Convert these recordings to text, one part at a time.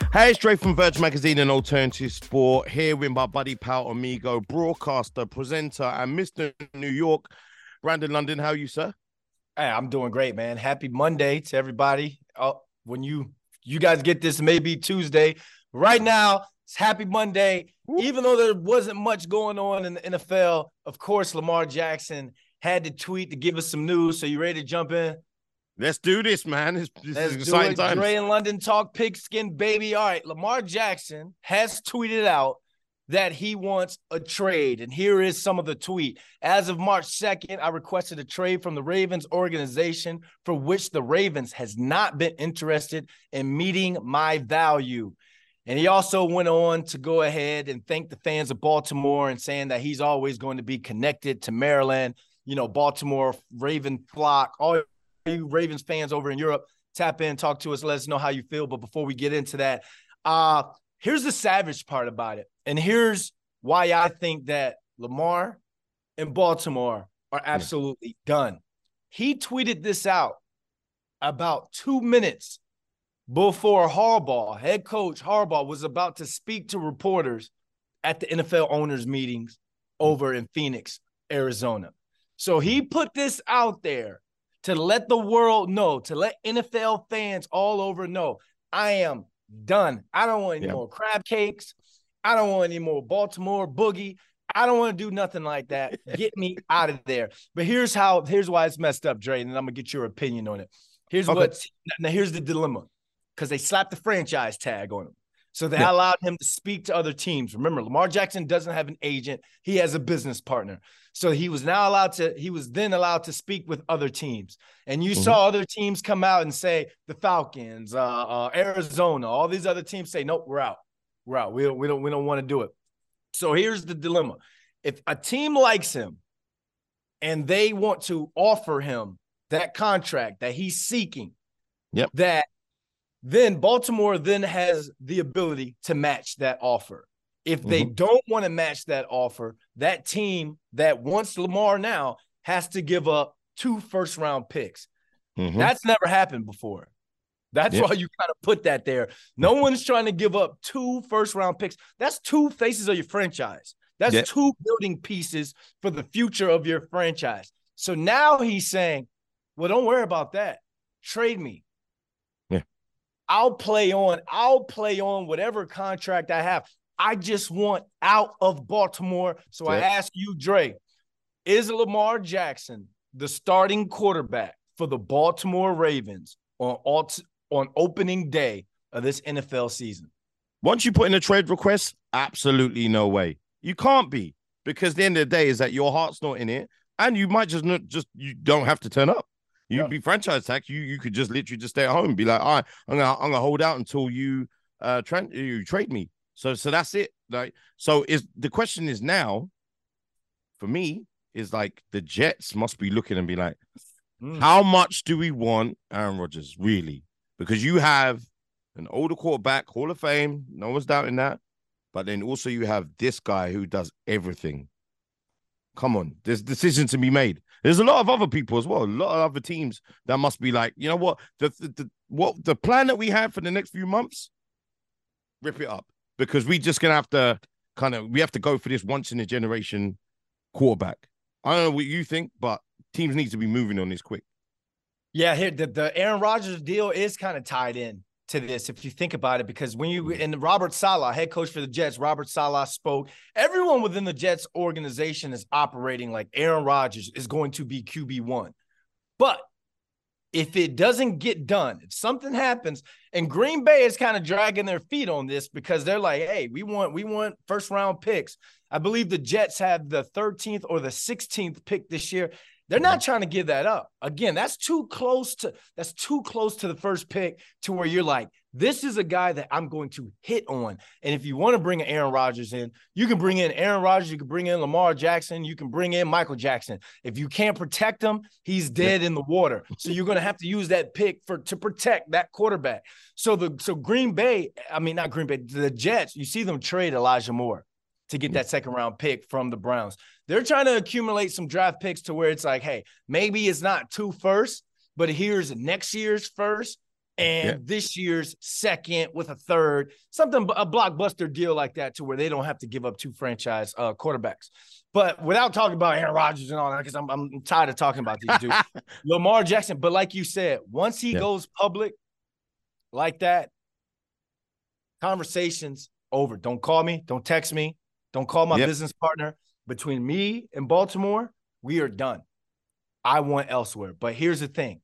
Hey, straight from Verge Magazine and Alternative Sport, here with my buddy pal amigo, broadcaster, presenter, and Mr. New York, Brandon London. How are you, sir? Hey, I'm doing great, man. Happy Monday to everybody. When you guys get this, maybe Tuesday. Right now, it's Happy Monday. Even though there wasn't much going on in the NFL, of course, Lamar Jackson had to tweet to give us some news. So you ready to jump in? Let's do this, man. This Let's is do exciting it. times. Dre and London talk pigskin, baby. All right, Lamar Jackson has tweeted out that he wants a trade. And here is some of the tweet. As of March 2nd, I requested a trade from the Ravens organization for which the Ravens has not been interested in meeting my value. And he also went on to go ahead and thank the fans of Baltimore and saying that he's always going to be connected to Maryland, Baltimore, Raven flock, all you Ravens fans over in Europe, tap in, talk to us, let us know how you feel. But before we get into that, here's the savage part about it. And here's why I think that Lamar and Baltimore are absolutely done. He tweeted this out about 2 minutes before head coach Harbaugh, was about to speak to reporters at the NFL owners meetings over in Phoenix, Arizona. So he put this out there to let the world know, to let NFL fans all over know, I am done. I don't want any more crab cakes. I don't want any more Baltimore boogie. I don't want to do nothing like that. Get me out of there. But here's why it's messed up, Dre, and I'm gonna get your opinion on it. Here's the dilemma, because they slapped the franchise tag on him. So they allowed him to speak to other teams. Remember, Lamar Jackson doesn't have an agent. He has a business partner. So he was then allowed to speak with other teams. And you saw other teams come out and say, the Falcons, Arizona, all these other teams say, nope, we're out. We're out. We don't want to do it. So here's the dilemma. If a team likes him and they want to offer him that contract that he's seeking, that then Baltimore then has the ability to match that offer. If they don't want to match that offer, that team that wants Lamar now has to give up 2 first-round picks. That's never happened before. That's why you kind of put that there. No one's trying to give up 2 first-round picks. That's 2 faces of your franchise. That's 2 building pieces for the future of your franchise. So now he's saying, well, don't worry about that. Trade me. I'll play on whatever contract I have. I just want out of Baltimore. So I ask you, Dre, is Lamar Jackson the starting quarterback for the Baltimore Ravens on opening day of this NFL season? Once you put in a trade request, absolutely no way. You can't be, because the end of the day is that your heart's not in it, and you might you don't have to turn up. You'd be franchise tag. You could just literally just stay at home and be like, all right, I'm gonna hold out until you trade me. So that's it. Like, so the question is now, for me, is like the Jets must be looking and be like, how much do we want Aaron Rodgers, really? Because you have an older quarterback, Hall of Fame, no one's doubting that. But then also you have this guy who does everything. Come on, there's decisions to be made. There's a lot of other people as well, a lot of other teams that must be like, you know what, the plan that we have for the next few months, rip it up, because we just gonna have to we have to go for this once in a generation quarterback. I don't know what you think, but teams need to be moving on this quick. Yeah, here the Aaron Rodgers deal is kind of tied in to this, if you think about it, because and Robert Saleh, head coach for the Jets, Robert Saleh spoke. Everyone within the Jets organization is operating like Aaron Rodgers is going to be QB1. But if it doesn't get done, if something happens, and Green Bay is kind of dragging their feet on this because they're like, hey, we want first round picks. I believe the Jets have the 13th or the 16th pick this year. They're not trying to give that up. Again, that's too close to the first pick to where you're like, this is a guy that I'm going to hit on. And if you want to bring Aaron Rodgers in, you can bring in Aaron Rodgers, you can bring in Lamar Jackson, you can bring in Michael Jackson. If you can't protect him, he's dead in the water. So you're going to have to use that pick to protect that quarterback. So Green Bay, not Green Bay, the Jets, you see them trade Elijah Moore to get that second round pick from the Browns. They're trying to accumulate some draft picks to where it's like, hey, maybe it's not 2 firsts, but here's next year's first and this year's second with a third, a blockbuster deal like that, to where they don't have to give up 2 franchise quarterbacks. But without talking about Aaron Rodgers and all that, because I'm tired of talking about these dudes. Lamar Jackson, but like you said, once he goes public like that, conversations over. Don't call me. Don't text me. Don't call my business partner. Between me and Baltimore, we are done. I want elsewhere. But here's the thing.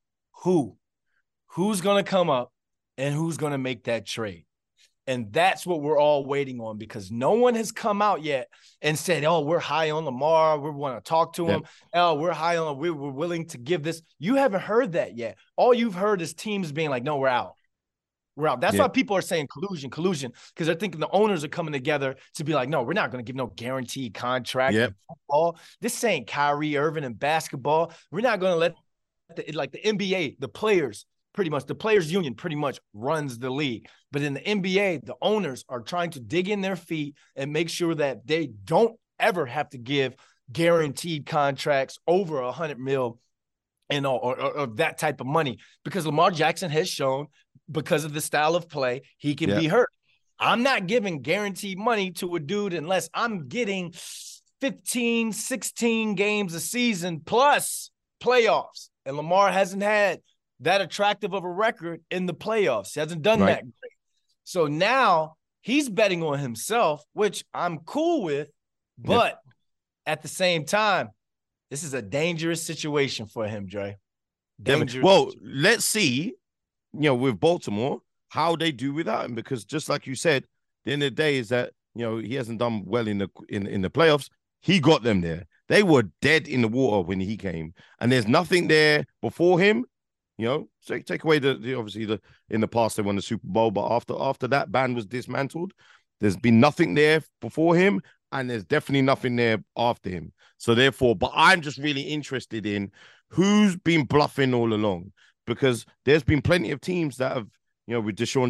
Who's going to come up and who's going to make that trade? And that's what we're all waiting on, because no one has come out yet and said, oh, we're high on Lamar. We want to talk to him. Oh, we're high on, we're willing to give this. You haven't heard that yet. All you've heard is teams being like, no, we're out. We're out. That's why people are saying collusion, because they're thinking the owners are coming together to be like, no, we're not going to give no guaranteed contract in football. This ain't Kyrie Irving in basketball. We're not going to let the NBA, the players union pretty much runs the league. But in the NBA, the owners are trying to dig in their feet and make sure that they don't ever have to give guaranteed contracts over $100 million and or that type of money, because Lamar Jackson has shown, because of the style of play, he can be hurt. I'm not giving guaranteed money to a dude unless I'm getting 15, 16 games a season plus playoffs. And Lamar hasn't had that attractive of a record in the playoffs. He hasn't done that great. So now he's betting on himself, which I'm cool with. But at the same time, this is a dangerous situation for him, Dre. Dangerous. Well, let's see, with Baltimore, how they do without him, because just like you said, the end of the day is that, he hasn't done well in the playoffs. He got them there. They were dead in the water when he came, and there's nothing there before him. So take away the in the past they won the Super Bowl, but after that band was dismantled, there's been nothing there before him, and there's definitely nothing there after him. So therefore, but I'm just really interested in who's been bluffing all along, because there's been plenty of teams that have, with Deshaun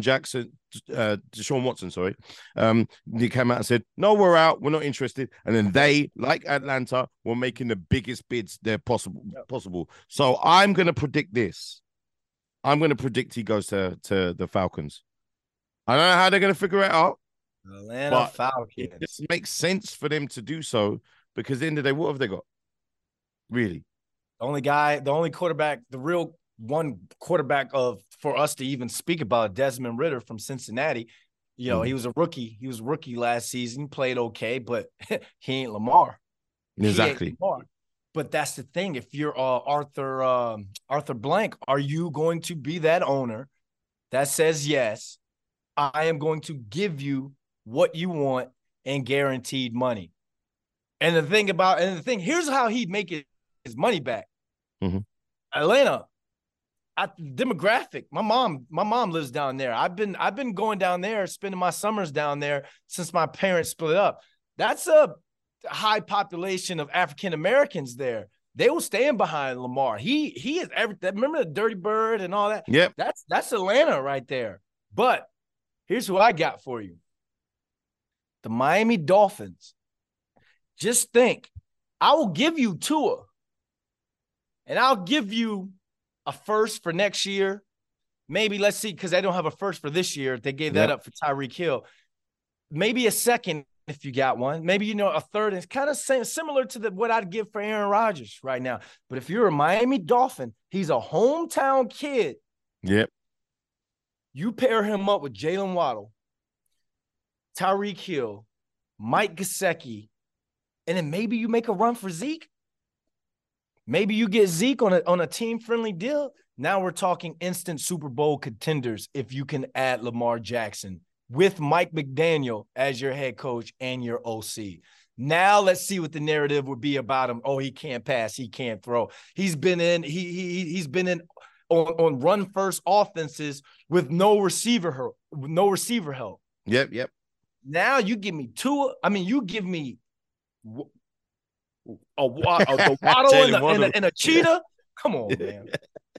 Watson, they came out and said, no, we're out, we're not interested. And then they, like Atlanta, were making the biggest bids there possible. So I'm going to predict this. I'm going to predict he goes to the Falcons. I don't know how they're going to figure it out. Atlanta Falcons. It just makes sense for them to do so, because at the end of the day, what have they got? Really? The only quarterback, the real one quarterback for us to even speak about, Desmond Ridder from Cincinnati. He was a rookie. He was a rookie last season, played okay, but he ain't Lamar. Exactly. Ain't Lamar. But that's the thing. If you're Arthur Blank, are you going to be that owner that says, yes, I am going to give you what you want and guaranteed money? And the thing, here's how he'd make his money back. Atlanta, demographic. My mom lives down there. I've been going down there, spending my summers down there since my parents split up. That's a high population of African Americans there. They were staying behind Lamar. He is everything. Remember the Dirty Bird and all that? Yep. That's Atlanta right there. But here's who I got for you. The Miami Dolphins. Just think, I will give you Tua, and I'll give you a first for next year. Maybe, let's see, because they don't have a first for this year. They gave that up for Tyreek Hill. Maybe a second if you got one. Maybe, a third. It's kind of similar to what I'd give for Aaron Rodgers right now. But if you're a Miami Dolphin, he's a hometown kid. Yep. You pair him up with Jalen Waddle, Tyreek Hill, Mike Gesicki, and then maybe you make a run for Zeke. Maybe you get Zeke on a team-friendly deal. Now we're talking instant Super Bowl contenders if you can add Lamar Jackson with Mike McDaniel as your head coach and your OC. Now let's see what the narrative would be about him. Oh, he can't pass, he can't throw. He's been in on run-first offenses with no receiver help. Yep. Now you give me you give me the Waddle and a cheetah. Come on, man.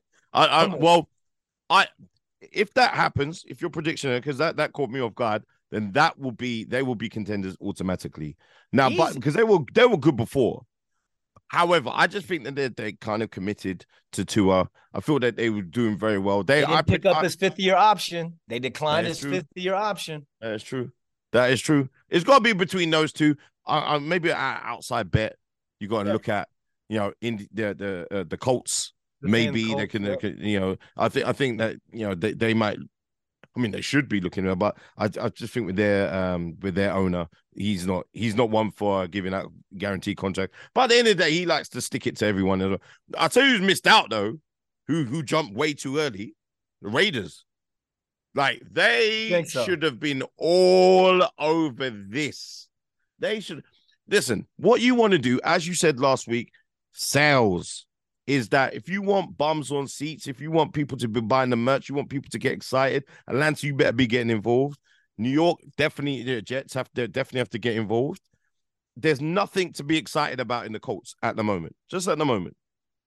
If that happens, if your prediction, because that caught me off guard, then they will be contenders automatically. Now, but because they were good before, However, I just think that they're kind of committed to Tua. I feel that they were doing very well. They didn't pick up his fifth-year option. They declined his fifth-year option. That is true. That is true. It's got to be between those two. Maybe an outside bet. You got to look at, in the Colts. Maybe they can, I think that they might. I mean, they should be looking at, but I just think with their owner, he's not one for giving out guaranteed contract. But at the end of the day, he likes to stick it to everyone. I'll tell you who's missed out though, who jumped way too early, the Raiders. Like they should have been all over this. They should listen. What you want to do, as you said last week, sales. Is that if you want bums on seats, if you want people to be buying the merch, you want people to get excited, Atlanta, you better be getting involved. New York, definitely, the Jets definitely have to get involved. There's nothing to be excited about in the Colts at the moment, just at the moment.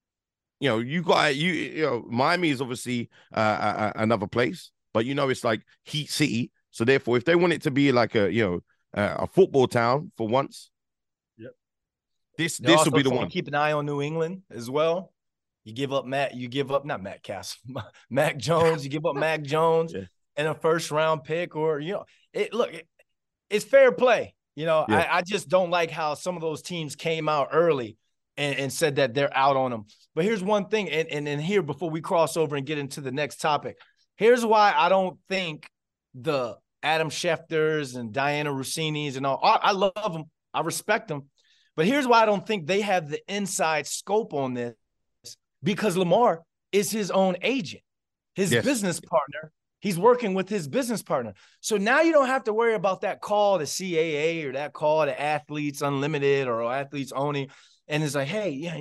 Miami is obviously another place, but it's like Heat City. So therefore, if they want it to be like a football town for once, This will be the one. Keep an eye on New England as well. You give up not Matt Castle, Mac Jones. You give up Mac Jones and a first-round pick, or it's fair play. I just don't like how some of those teams came out early and said that they're out on them. But here's one thing, and here before we cross over and get into the next topic, here's why I don't think the Adam Schefters and Diana Rossinis and all. I love them. I respect them. But here's why I don't think they have the inside scope on this, because Lamar is his own agent, his business partner. He's working with his business partner. So now you don't have to worry about that call to CAA or that call to Athletes Unlimited or Athletes Only. And it's like, hey, yeah,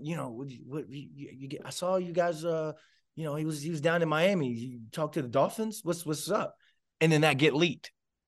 I saw you guys, he was down in Miami. You talked to the Dolphins. What's up? And then that get leaked.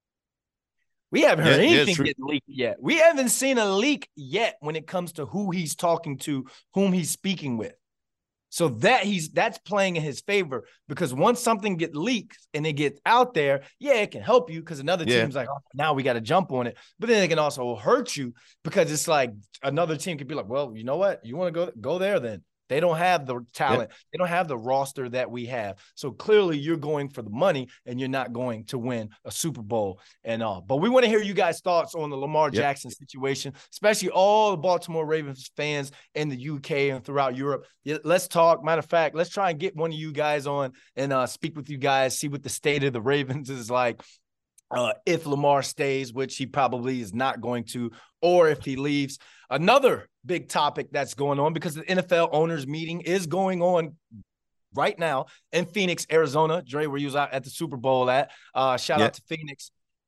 We haven't heard anything get leaked yet. We haven't seen a leak yet when it comes to who he's talking to, whom he's speaking with. So that's playing in his favor, because once something gets leaked and it gets out there, it can help you because another team's like, oh, now we got to jump on it. But then it can also hurt you because it's like another team could be like, well, you know what? You want to go there then. They don't have the talent. Yep. They don't have the roster that we have. So clearly you're going for the money and you're not going to win a Super Bowl and all. But we want to hear you guys' thoughts on the Lamar Jackson situation, especially all the Baltimore Ravens fans in the UK and throughout Europe. Let's talk. Matter of fact, let's try and get one of you guys on and speak with you guys, see what the state of the Ravens is like. If Lamar stays, which he probably is not going to, or if he leaves. Another big topic that's going on, because the NFL owners meeting is going on right now in Phoenix, Arizona. Dre, where you was out at the Super Bowl at. Shout out to Phoenix.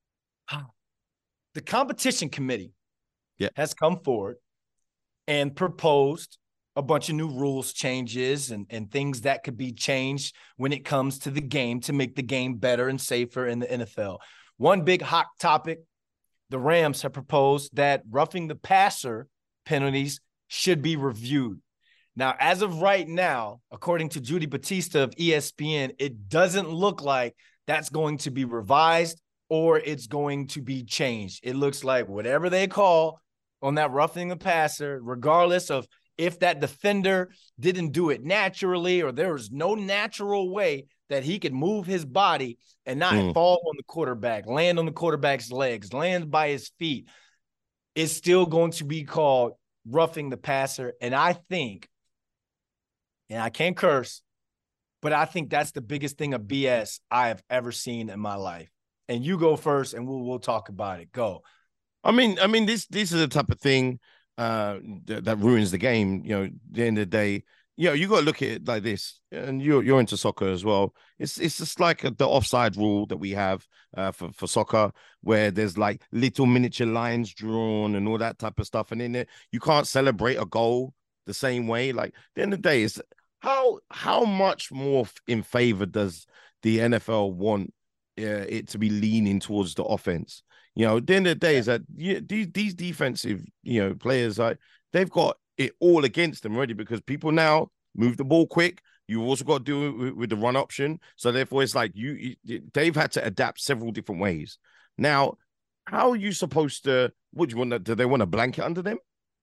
The competition committee has come forward and proposed a bunch of new rules changes and things that could be changed when it comes to the game to make the game better and safer in the NFL. One big hot topic, the Rams have proposed that roughing the passer penalties should be reviewed. Now, as of right now, according to Judy Batista of ESPN, it doesn't look like that's going to be revised or it's going to be changed. It looks like whatever they call on that roughing the passer, regardless of if that defender didn't do it naturally or there was no natural way that he could move his body and not fall on the quarterback, land on the quarterback's legs, land by his feet, is still going to be called roughing the passer. And I think, and I can't curse, but I think that's the biggest thing of BS I have ever seen in my life. And you go first and we'll talk about it. Go. I mean, this is the type of thing that ruins the game. At the end of the day, you got to look at it like this, and you're into soccer as well. It's just like the offside rule that we have for soccer, where there's like little miniature lines drawn and all that type of stuff, and in it you can't celebrate a goal the same way. Like at the end of the day, is how much more in favor does the NFL want it to be leaning towards the offense? At the end of the day, is that these defensive players, they've got it all against them already, because people now move the ball quick. You've also got to do it with the run option. So therefore, it's like they've had to adapt several different ways. Now, how are you supposed to? What do you want? Do they want a blanket under them?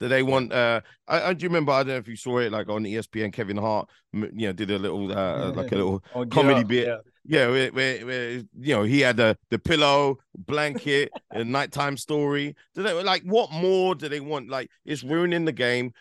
Do they want? I do remember. I don't know if you saw it, like on ESPN. Kevin Hart, did a little like a little comedy bit. Yeah, where he had the pillow, blanket, a nighttime story. Do they like what more do they want? Like it's ruining the game.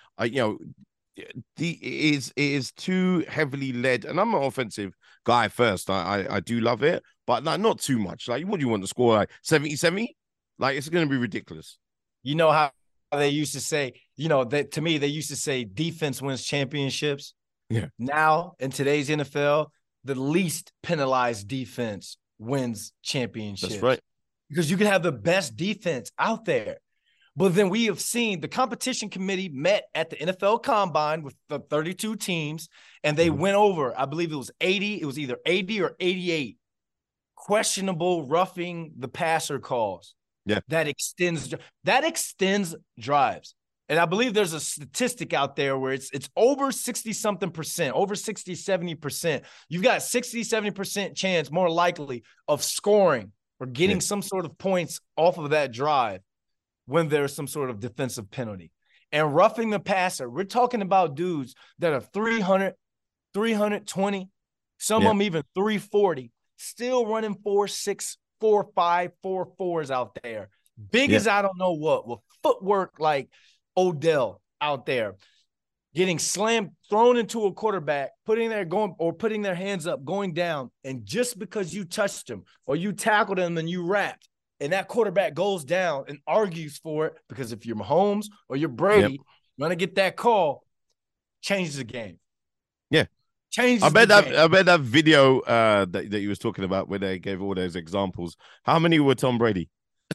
It is too heavily led, and I'm an offensive guy first. I do love it, but not too much. Like, what do you want to score? Like 70-70? Like, it's going to be ridiculous. You know how they used to say, to me, they used to say defense wins championships. Yeah. Now, in today's NFL, the least penalized defense wins championships. That's right. Because you can have the best defense out there. But then we have seen the competition committee met at the NFL Combine with the 32 teams, and they went over, I believe it was 80. It was either 80 or 88 questionable roughing the passer calls. Yeah. That extends drives. And I believe there's a statistic out there where it's over 60-something%, over 60, 70%. You've got 60, 70% chance more likely of scoring or getting some sort of points off of that drive when there's some sort of defensive penalty. And roughing the passer, we're talking about dudes that are 300, 320, some of them even 340, still running 4.6, 4.5, 4.4s out there. Big as I don't know what, with footwork like Odell out there, getting slammed, thrown into a quarterback, putting their hands up, going down. And just because you touched him or you tackled him and you wrapped, and that quarterback goes down and argues for it, because if you're Mahomes or you're Brady, you're going to get that call, changes the game. Yeah. Changes I bet that video that you was talking about where they gave all those examples, how many were Tom Brady?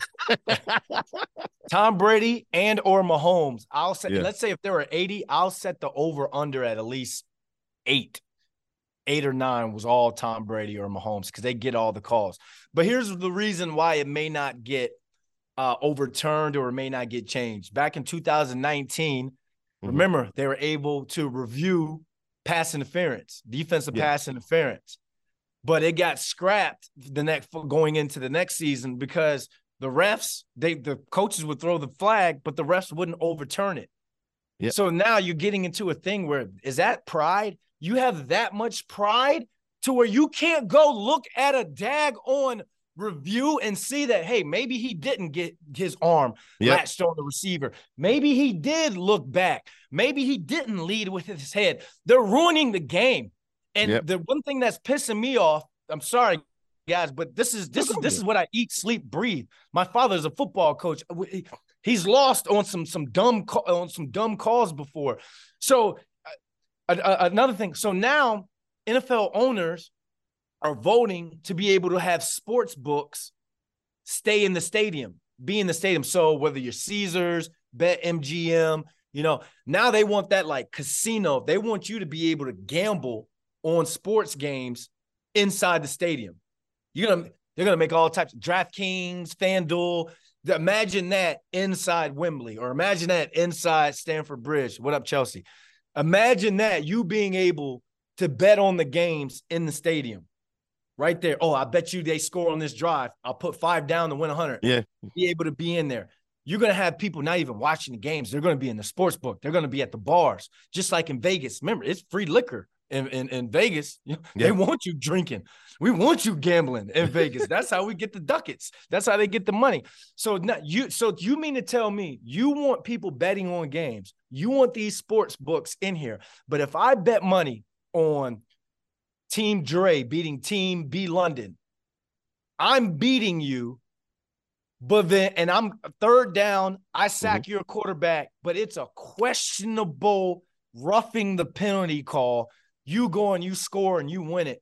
Tom Brady and or Mahomes. I'll say, let's say if there were 80, I'll set the over under at least 8. 8 or 9 was all Tom Brady or Mahomes because they get all the calls. But here's the reason why it may not get overturned or it may not get changed. Back in 2019, remember, they were able to review pass interference, defensive pass interference. But it got scrapped going into the next season because the refs, the coaches would throw the flag, but the refs wouldn't overturn it. Yep. So now you're getting into a thing where, is that pride? You have that much pride to where you can't go look at a daggone review and see that, hey, maybe he didn't get his arm latched on the receiver. Maybe he did look back. Maybe he didn't lead with his head. They're ruining the game. And the one thing that's pissing me off, I'm sorry, guys, but this is what I eat, sleep, breathe. My father's a football coach. He's lost on some dumb calls before. So another thing. So now NFL owners are voting to be able to have sports books stay in the stadium, be in the stadium. So whether you're Caesars, BetMGM, now they want that like casino. They want you to be able to gamble on sports games inside the stadium. They're gonna make all types of DraftKings, FanDuel. Imagine that inside Wembley, or imagine that inside Stamford Bridge. What up, Chelsea? Imagine that, you being able to bet on the games in the stadium right there. Oh, I bet you they score on this drive. I'll put 5 down to win 100. Yeah. Be able to be in there. You're going to have people not even watching the games. They're going to be in the sports book. They're going to be at the bars, just like in Vegas. Remember, it's free liquor in Vegas. They want you drinking. We want you gambling in Vegas. That's how we get the ducats. That's how they get the money. So you mean to tell me you want people betting on games? You want these sports books in here. But if I bet money on Team Dre beating Team B London, I'm beating you. But then, and I'm third down, I sack your quarterback, but it's a questionable roughing the penalty call. You go and you score and you win it.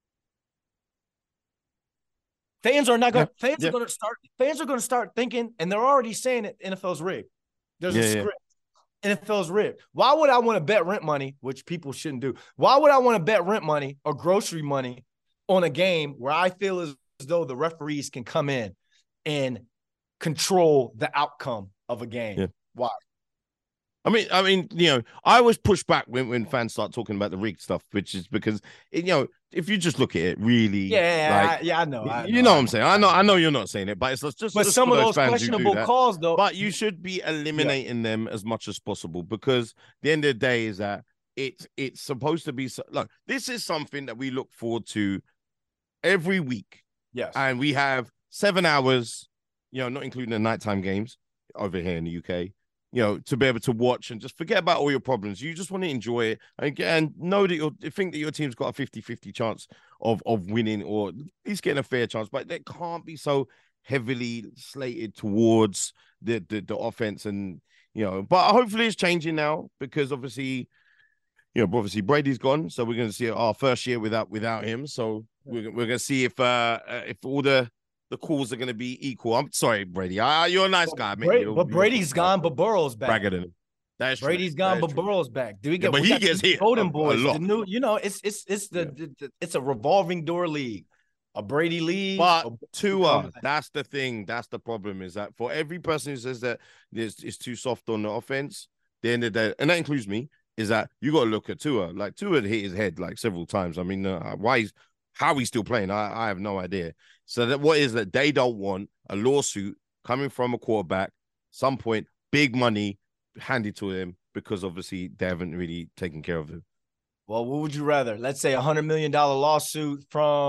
Fans are not going. Fans are going to start thinking, and they're already saying it. NFL's rigged. There's a script. NFL's rigged. Why would I want to bet rent money, which people shouldn't do? Why would I want to bet rent money or grocery money on a game where I feel as though the referees can come in and control the outcome of a game? Why? I always push back when fans start talking about the rig stuff, which is because if you just look at it, really, like, I know, you know what I'm saying. I know you're not saying it, but it's but just some for of those those fans who do questionable that. calls, though, But you should be eliminating them as much as possible, because the end of the day is that it's supposed to be. Look, this is something that we look forward to every week. yes, And we have 7 hours, not including the nighttime games over here in the UK, to be able to watch and just forget about all your problems. You just want to enjoy it and know that think that your team's got a 50-50 chance of winning, or at least getting a fair chance, but they can't be so heavily slated towards the offense. And but hopefully it's changing now, because obviously Brady's gone, so we're going to see our first year without him. So we're going to see if all the calls are going to be equal. I'm sorry, Brady. You're a nice guy, man. But Brady's gone, but Burrow's back. Bragging him. That's true. Brady's gone, but Burrow's back. Do we get? But he gets hit. Golden Boys. A lot. The new, it's a revolving door league, a Brady league. But Tua, that's the thing. That's the problem, is that for every person who says that it's too soft on the offense, the end of the day, and that includes me, is that you got to look at Tua. Like, Tua hit his head like several times. I mean, how he's still playing, I have no idea. So that what is that they don't want a lawsuit coming from a quarterback, some point, big money handed to him, because obviously they haven't really taken care of him. Well, what would you rather? Let's say $100 million lawsuit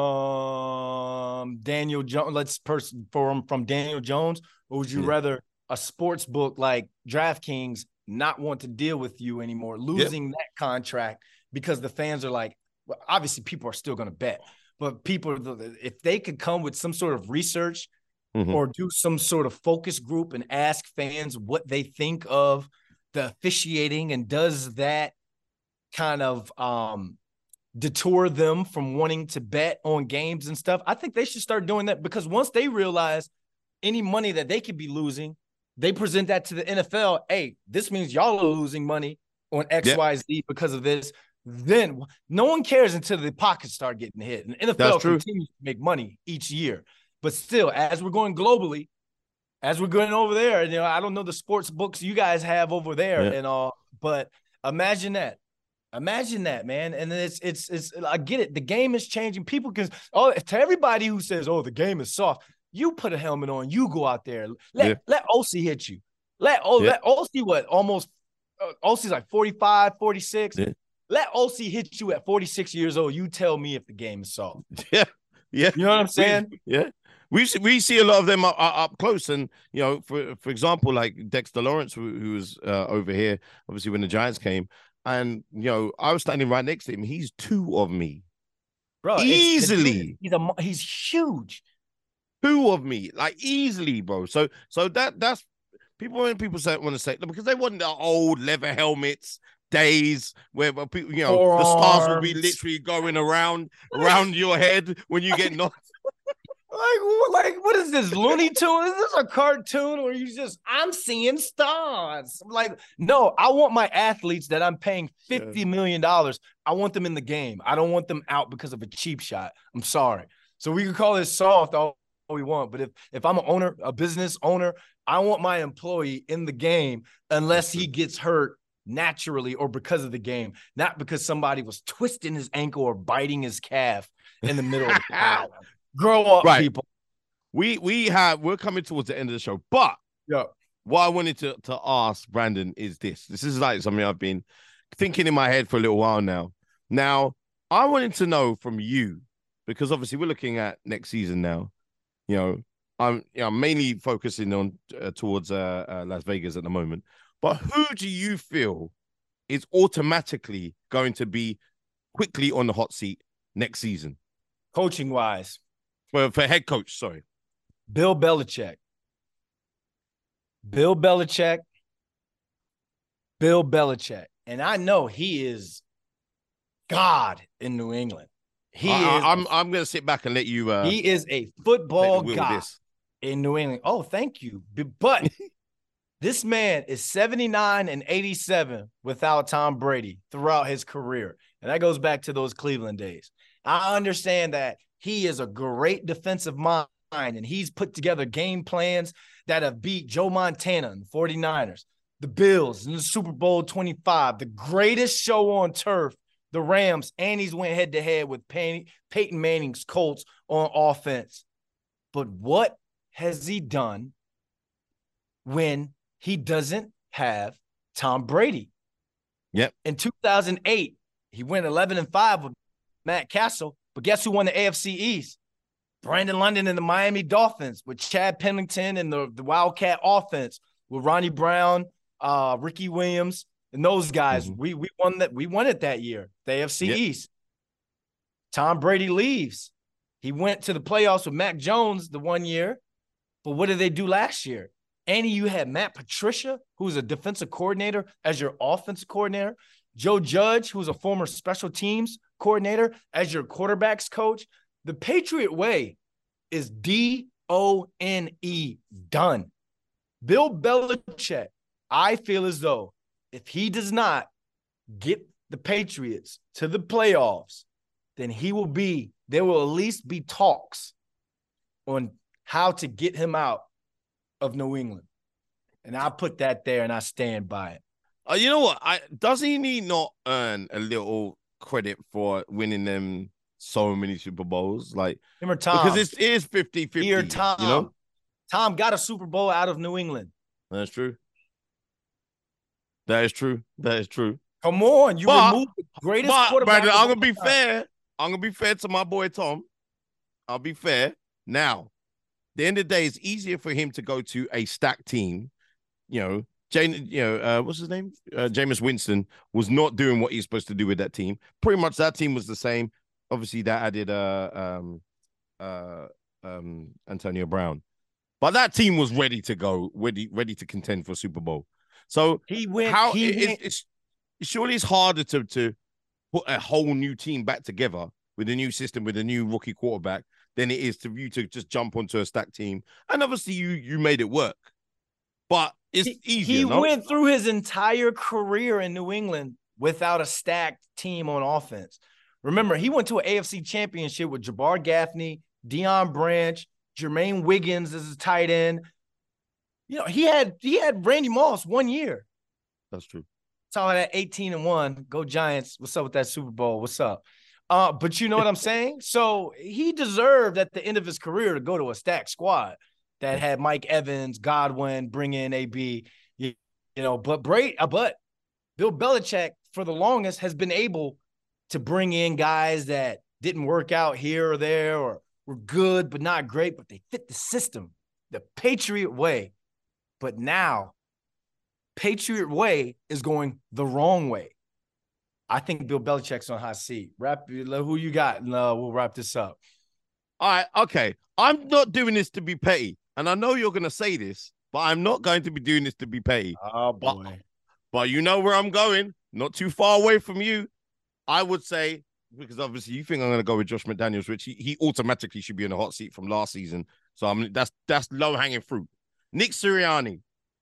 from Daniel Jones. From Daniel Jones. Or would you rather a sports book like DraftKings not want to deal with you anymore, losing that contract because the fans are like, well, obviously people are still going to bet, but if they could come with some sort of research or do some sort of focus group and ask fans what they think of the officiating, and does that kind of detour them from wanting to bet on games and stuff, I think they should start doing that, because once they realize any money that they could be losing, they present that to the NFL. Hey, this means y'all are losing money on X, Y, Z because of this. Then no one cares until the pockets start getting hit. And the NFL continues to make money each year. But still, as we're going globally, as we're going over there, I don't know the sports books you guys have over there and all, but imagine that. Imagine that, man. And it's I get it. The game is changing. People can, to everybody who says, the game is soft, you put a helmet on, you go out there. Let OC hit you. Let OC OC's like 45, 46. Yeah. Let OC hit you at 46 years old. You tell me if the game is soft. Yeah. Yeah. You know what I'm saying? We see a lot of them up close. And, for example, like Dexter Lawrence, who was over here, obviously, when the Giants came. And, I was standing right next to him. He's 2 of me. Bro, easily. He's huge. 2 of me, like, easily, bro. So that's people, when people want to say, because they want the old leather helmets days where people, the stars will be literally going around your head when you get knocked. Like, what is this, Looney Tunes? Is this a cartoon, or I'm seeing stars? Like, no, I want my athletes that I'm paying $50 million. I want them in the game. I don't want them out because of a cheap shot. I'm sorry. So we can call it soft all we want, but if I'm a business owner, I want my employee in the game unless he gets hurt naturally or because of the game, not because somebody was twisting his ankle or biting his calf in the middle of the crowd. Grow up, people. We're coming towards the end of the show, but what I wanted to ask Brandon is this. This is like something I've been thinking in my head for a little while now. Now, I wanted to know from you, because obviously we're looking at next season now. I'm mainly focusing on towards Las Vegas at the moment. But who do you feel is automatically going to be quickly on the hot seat next season? Coaching wise. Well, for head coach, sorry. Bill Belichick. Bill Belichick. And I know he is God in New England. I'm going to sit back and let you. He is a football god in New England. Oh, thank you. But this man is 79 and 87 without Tom Brady throughout his career. And that goes back to those Cleveland days. I understand that he is a great defensive mind, and he's put together game plans that have beat Joe Montana and the 49ers. the Bills in the Super Bowl 25, the greatest show on turf, the Rams, and he's went head-to-head with Peyton Manning's Colts on offense. But what has he done when he doesn't have Tom Brady? Yep. In 2008, he went 11-5 with Matt Castle, but guess who won the AFC East? Brandon London and the Miami Dolphins with Chad Pennington and the Wildcat offense with Ronnie Brown, Ricky Williams, and those guys. We won that. We won it that year, the AFC East. Tom Brady leaves. He went to the playoffs with Mac Jones the one year, but what did they do last year? And you had Matt Patricia, who's a defensive coordinator, as your offensive coordinator. Joe Judge, who's a former special teams coordinator, as your quarterbacks coach. The Patriot way is DONE, done. Bill Belichick, I feel as though if he does not get the Patriots to the playoffs, then there will at least be talks on how to get him out of New England. And I put that there and I stand by it. You know what? Doesn't he not earn a little credit for winning them so many Super Bowls? Like, him or Tom? Because it is 50-50. Here, Tom. You know? Tom got a Super Bowl out of New England. That's true. That is true. Come on. You removed the greatest quarterback. I'm going to be fair. I'm going to be fair to my boy Tom. I'll be fair. Now, at the end of the day, it's easier for him to go to a stacked team. You know, what's his name? Jameis Winston was not doing what he's supposed to do with that team. Pretty much that team was the same. Obviously, that added Antonio Brown. But that team was ready to go, ready to contend for Super Bowl. So surely it's harder to put a whole new team back together with a new system, with a new rookie quarterback, than it is to you to just jump onto a stacked team. And obviously you made it work. But it's easier. He went through his entire career in New England without a stacked team on offense. Remember, he went to an AFC championship with Jabbar Gaffney, Deion Branch, Jermaine Wiggins as a tight end. You know, he had Randy Moss 1 year. That's true. Saw that 18-1. Go Giants. What's up with that Super Bowl? What's up? But you know what I'm saying? So he deserved at the end of his career to go to a stacked squad that had Mike Evans, Godwin, bring in AB, you know, but Bill Belichick for the longest has been able to bring in guys that didn't work out here or there or were good but not great, but they fit the system, the Patriot way. But now Patriot way is going the wrong way. I think Bill Belichick's on hot seat. Who you got? And we'll wrap this up. All right, okay. I'm not doing this to be petty. And I know you're going to say this, but I'm not going to be doing this to be petty. Oh, boy. But you know where I'm going. Not too far away from you. I would say, because obviously you think I'm going to go with Josh McDaniels, which he automatically should be in the hot seat from last season. So that's low-hanging fruit. Nick Sirianni.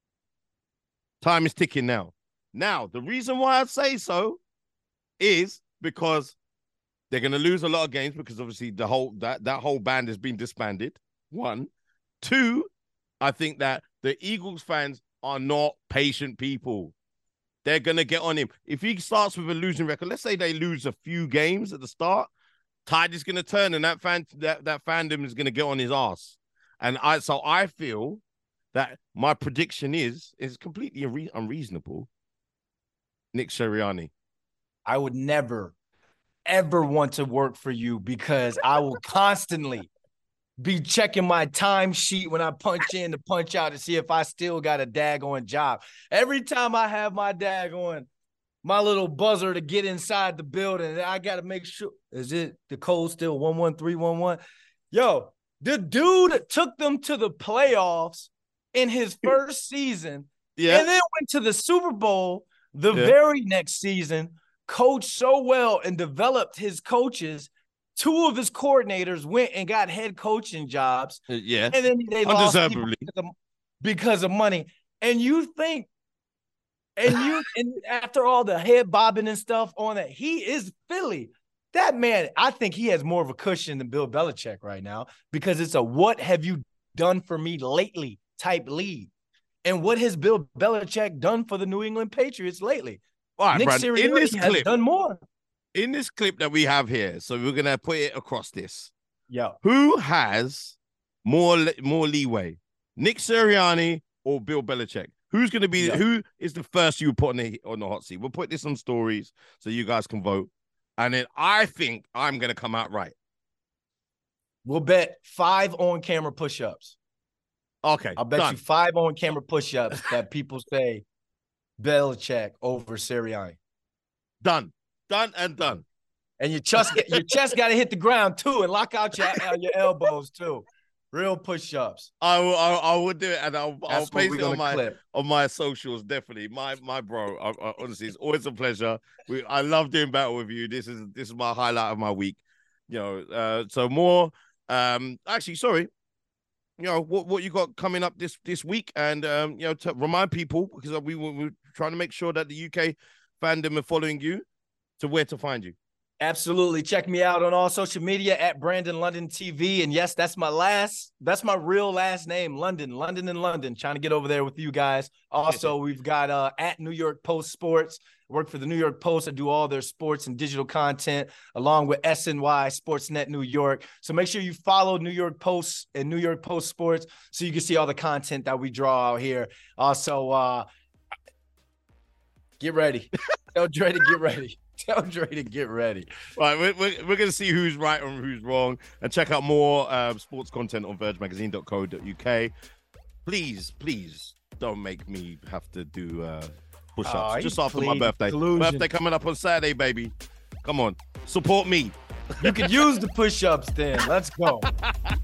Time is ticking now. Now, the reason why I'd say so is because they're going to lose a lot of games because obviously the whole band has been disbanded. 1. 2, I think that the Eagles fans are not patient people. They're going to get on him. If he starts with a losing record, let's say they lose a few games at the start, tide is going to turn and that fandom is going to get on his ass. And I feel that my prediction is completely unreasonable. Nick Sirianni. I would never, ever want to work for you because I will constantly be checking my time sheet when I punch in to punch out to see if I still got a daggone job. Every time I have my daggone, my little buzzer to get inside the building, I got to make sure, is it the code still 11311? Yo, the dude took them to the playoffs in his first season and then went to the Super Bowl the very next season, coached so well and developed his coaches. 2 of his coordinators went and got head coaching jobs. Yeah. And then they lost because of money. And you think, and after all the head bobbing and stuff on that, he is Philly. That man, I think he has more of a cushion than Bill Belichick right now because it's a what have you done for me lately type lead. And what has Bill Belichick done for the New England Patriots lately? All right, Nick Brad, Sirianni has done more. In this clip that we have here, so we're going to put it across this. Yeah. Who has more leeway, Nick Sirianni or Bill Belichick? Who's going to be, who is the first you put on the hot seat? We'll put this on stories so you guys can vote. And then I think I'm going to come out right. We'll bet 5 on-camera push-ups. Okay. I'll bet you 5 on-camera push-ups that people say Belichick over Sirianni. Done and done. And your chest got to hit the ground too, and lock out your elbows too. Real push-ups. I will do it, and I'll post it on my socials. Definitely, my bro. Honestly, it's always a pleasure. I love doing battle with you. This is my highlight of my week. So more. Actually, sorry. What you got coming up this week, and to remind people, because we're trying to make sure that the UK fandom are following you, to where to find you. Absolutely. Check me out on all social media at Brandon London TV. And yes, that's my real last name, London in London. Trying to get over there with you guys. Also, we've got at New York Post Sports. I work for the New York Post. I do all their sports and digital content along with SNY Sportsnet New York. So make sure you follow New York Post and New York Post Sports so you can see all the content that we draw out here. Also, get ready. Tell Dre to get ready. Tell Dre to get ready. Right, we're going to see who's right and who's wrong, and check out more sports content on vergemagazine.co.uk. Please don't make me have to do push-ups just after my birthday. Birthday coming up on Saturday, baby. Come on, support me. You could use the push-ups then. Let's go.